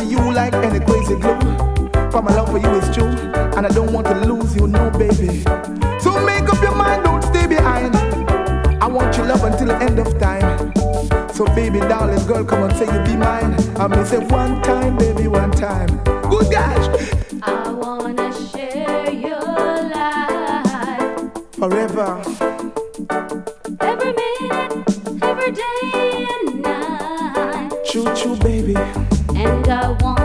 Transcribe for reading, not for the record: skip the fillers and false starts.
you like any crazy glue. For my love for you is true, and I don't want to lose you, no baby. So make up your mind, don't stay behind. I want your love until the end of time. So baby, darling girl, come on, say you be mine. I may say one time, baby, one time. Good gosh. I wanna share your life Forever. every minute, every day and night. Choo choo, baby. And I want